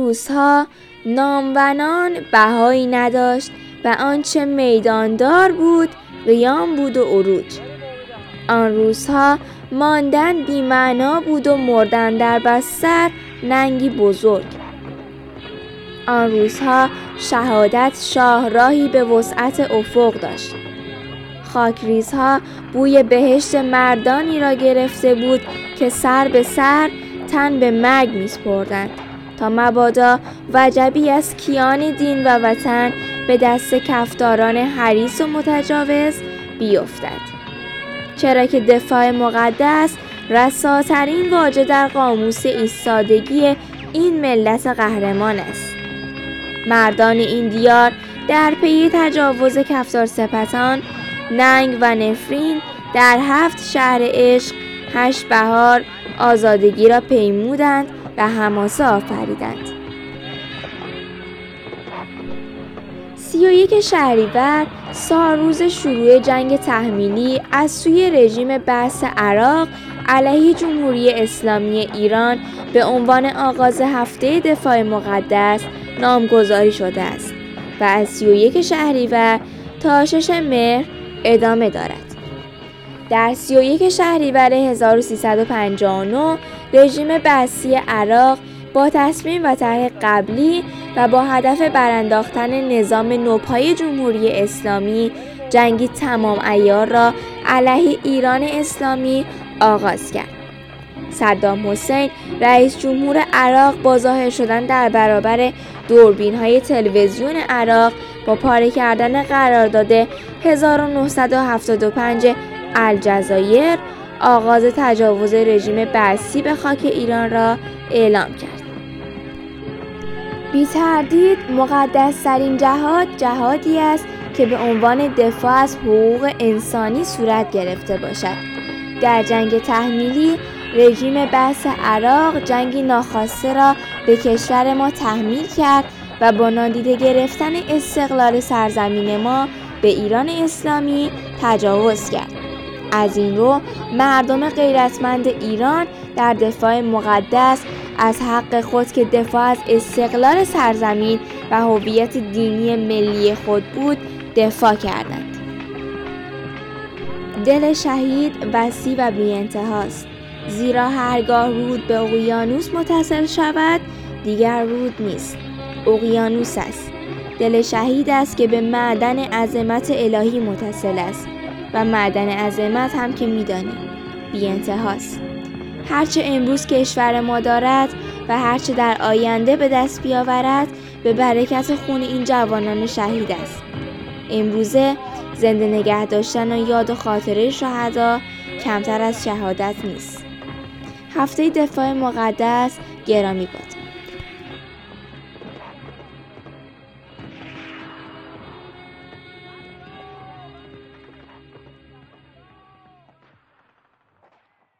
روزها نام و نان بهایی نداشت و آنچه میداندار بود قیام بود و عروج. آن روزها ماندن بی معنا بود و مردن در بستر ننگی بزرگ. آن روزها شهادت شاهراهی به وسعت افق داشت. خاکریزها بوی بهشت مردانی را گرفته بود که سر به سر تن به مرگ می‌سپردند تا مبادا وجبی از کیان دین و وطن به دست کفتاران حریص و متجاوز بیفتد. چرا که دفاع مقدس رساترین واژه در قاموس ایستادگی این ملت قهرمان است. مردان این دیار در پی تجاوز کفتار سپتان، ننگ و نفرین در 7 شهر عشق 8 بهار آزادگی را پیمودند و حماسه آفریدند. 31 شهریور سالروز شروع جنگ تحمیلی از سوی رژیم بعث عراق علیه جمهوری اسلامی ایران به عنوان آغاز هفته دفاع مقدس نامگذاری شده است و از 31 شهریور تا 6 مهر ادامه دارد. در 31 شهریور 1359 رژیم بعثی عراق با تصمیم و طرح قبلی و با هدف برانداختن نظام نوپای جمهوری اسلامی جنگی تمام عیار را علیه ایران اسلامی آغاز کرد. صدام حسین رئیس جمهور عراق با ظاهر شدن در برابر دوربین‌های تلویزیون عراق با پاره کردن قرارداد 1975 الجزایر آغاز تجاوز رژیم بعثی به خاک ایران را اعلام کرد. بی تردید مقدس‌ترین جهاد جهادی است که به عنوان دفاع از حقوق انسانی صورت گرفته باشد. در جنگ تحمیلی رژیم بعث عراق جنگی ناخواسته را به کشور ما تحمیل کرد و با نادیده گرفتن استقلال سرزمین ما به ایران اسلامی تجاوز کرد. از این رو مردم غیرتمند ایران در دفاع مقدس از حق خود که دفاع از استقلال سرزمین و هویت دینی ملی خود بود دفاع کردند. دل شهید وسیع و بی انتهاست، زیرا هرگاه رود به اقیانوس متصل شود دیگر رود نیست، اقیانوس است. دل شهید است که به معدن عظمت الهی متصل است و معدن عظمت هم که می‌دانیم بی انتهاست. هرچه امروز کشور ما دارد و هرچه در آینده به دست بیاورد به برکت خون این جوانان شهید است. امروزه زنده نگه داشتن و یاد و خاطره شهدا کمتر از شهادت نیست. هفته دفاع مقدس گرامی باد.